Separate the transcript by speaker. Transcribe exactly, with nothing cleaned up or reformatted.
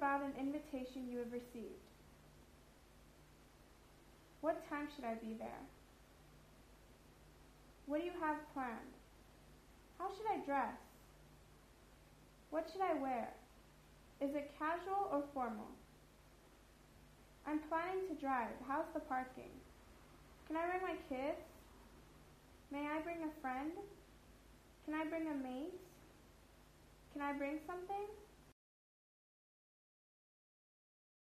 Speaker 1: about an invitation you have received. What time should I be there? What do you have planned? How should I dress? What should I wear? Is it casual or formal? I'm planning to drive. How's the parking? Can I bring my kids? May I bring a friend? Can I bring a mace? Can I bring something?